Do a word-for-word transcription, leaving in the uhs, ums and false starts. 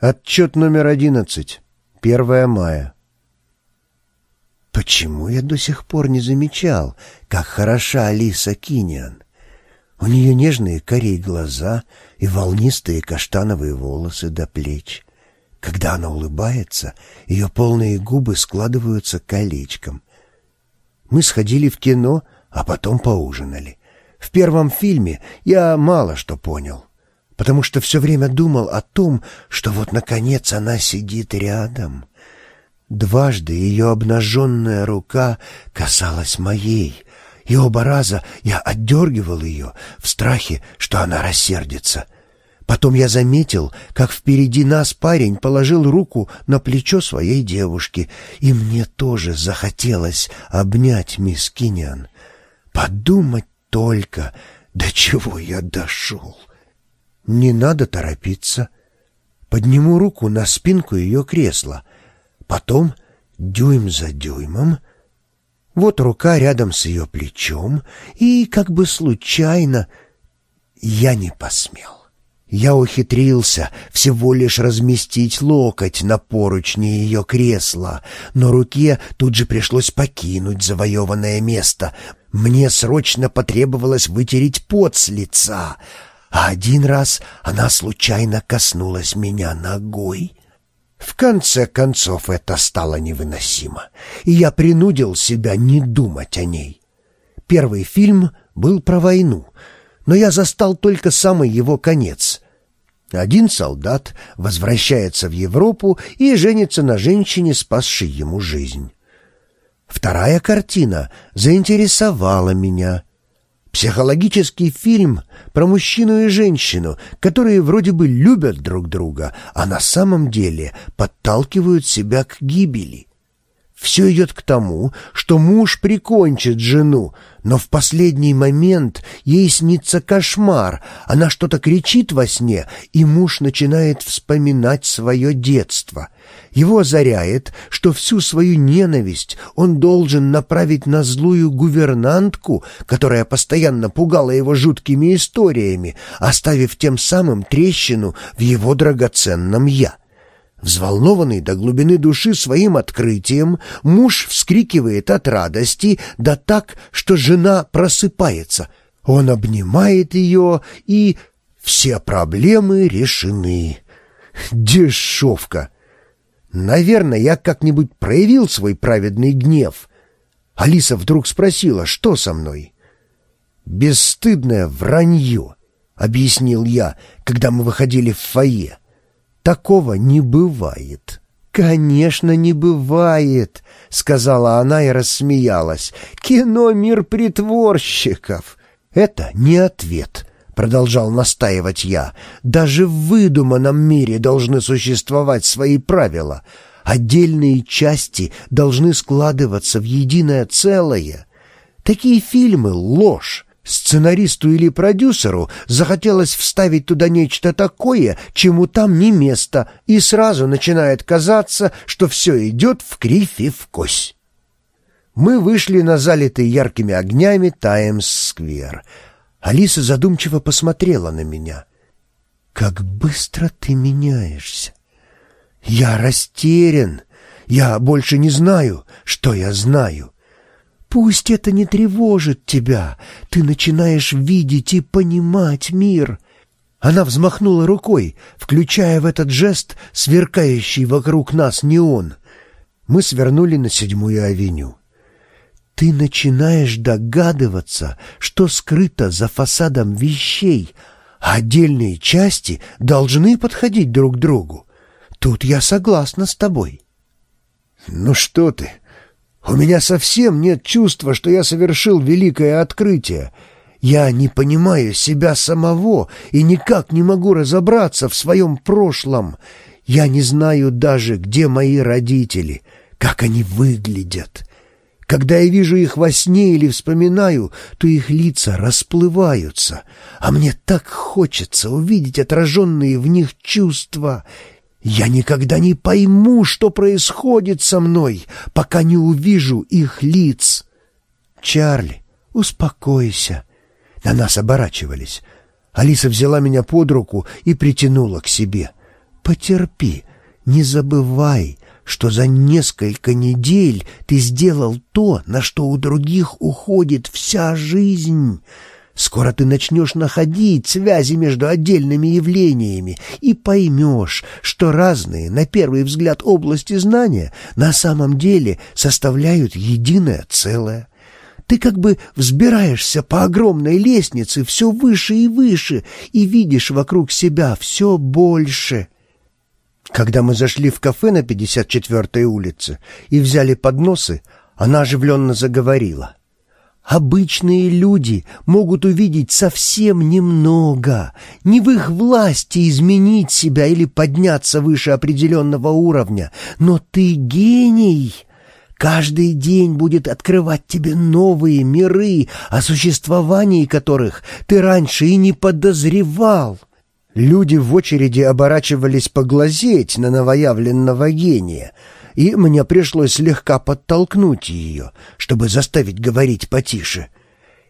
Отчет номер одиннадцать. первое мая. Почему я до сих пор не замечал, как хороша Алиса Киниан? У нее нежные карие глаза и волнистые каштановые волосы до плеч. Когда она улыбается, ее полные губы складываются колечком. Мы сходили в кино, а потом поужинали. В первом фильме я мало что понял, потому что все время думал о том, что вот, наконец, она сидит рядом. Дважды ее обнаженная рука касалась моей, и оба раза я отдергивал ее в страхе, что она рассердится. Потом я заметил, как впереди нас парень положил руку на плечо своей девушки, и мне тоже захотелось обнять мисс Киниан. Подумать только, до чего я дошел. Не надо торопиться. Подниму руку на спинку ее кресла. Потом, дюйм за дюймом, вот рука рядом с ее плечом, и как бы случайно я не посмел. Я ухитрился всего лишь разместить локоть на поручне ее кресла, но руке тут же пришлось покинуть завоеванное место. Мне срочно потребовалось вытереть пот с лица, а один раз она случайно коснулась меня ногой. В конце концов это стало невыносимо, и я принудил себя не думать о ней. Первый фильм был про войну, но я застал только самый его конец. Один солдат возвращается в Европу и женится на женщине, спасшей ему жизнь. Вторая картина заинтересовала меня. Психологический фильм про мужчину и женщину, которые вроде бы любят друг друга, а на самом деле подталкивают себя к гибели. Все идет к тому, что муж прикончит жену, но в последний момент ей снится кошмар, она что-то кричит во сне, и муж начинает вспоминать свое детство. Его озаряет, что всю свою ненависть он должен направить на злую гувернантку, которая постоянно пугала его жуткими историями, оставив тем самым трещину в его драгоценном «я». Взволнованный до глубины души своим открытием, муж вскрикивает от радости, да так, что жена просыпается. Он обнимает ее, и все проблемы решены. Дешевка! Наверное, я как-нибудь проявил свой праведный гнев. Алиса вдруг спросила, что со мной. «Бесстыдное вранье», — объяснил я, когда мы выходили в фойе. «Такого не бывает». «Конечно, не бывает», — сказала она и рассмеялась. «Кино — мир притворщиков». «Это не ответ», — продолжал настаивать я. «Даже в выдуманном мире должны существовать свои правила. Отдельные части должны складываться в единое целое. Такие фильмы — ложь. Сценаристу или продюсеру захотелось вставить туда нечто такое, чему там не место, и сразу начинает казаться, что все идет в кривь и в кось». Мы вышли на залитый яркими огнями Таймс-сквер. Алиса задумчиво посмотрела на меня. «Как быстро ты меняешься!» «Я растерян. Я больше не знаю, что я знаю». «Пусть это не тревожит тебя. Ты начинаешь видеть и понимать мир». Она взмахнула рукой, включая в этот жест сверкающий вокруг нас неон. Мы свернули на седьмую авеню. «Ты начинаешь догадываться, что скрыто за фасадом вещей, а отдельные части должны подходить друг к другу. Тут я согласна с тобой». «Ну что ты? У меня совсем нет чувства, что я совершил великое открытие. Я не понимаю себя самого и никак не могу разобраться в своем прошлом. Я не знаю даже, где мои родители, как они выглядят. Когда я вижу их во сне или вспоминаю, то их лица расплываются, а мне так хочется увидеть отраженные в них чувства. Я никогда не пойму, что происходит со мной, пока не увижу их лиц». «Чарли, успокойся». На нас оборачивались. Алиса взяла меня под руку и притянула к себе. Потерпи, не забывай, что за несколько недель ты сделал то, на что у других уходит вся жизнь. Скоро ты начнешь находить связи между отдельными явлениями и поймешь, что разные, на первый взгляд, области знания на самом деле составляют единое целое. Ты как бы взбираешься по огромной лестнице все выше и выше и видишь вокруг себя все больше. Когда мы зашли в кафе на пятьдесят четвёртой улице и взяли подносы, она оживленно заговорила. «Обычные люди могут увидеть совсем немного. Не в их власти изменить себя или подняться выше определенного уровня. Но ты гений. Каждый день будет открывать тебе новые миры, о существовании которых ты раньше и не подозревал». Люди в очереди оборачивались поглазеть на новоявленного гения, и мне пришлось слегка подтолкнуть ее, чтобы заставить говорить потише.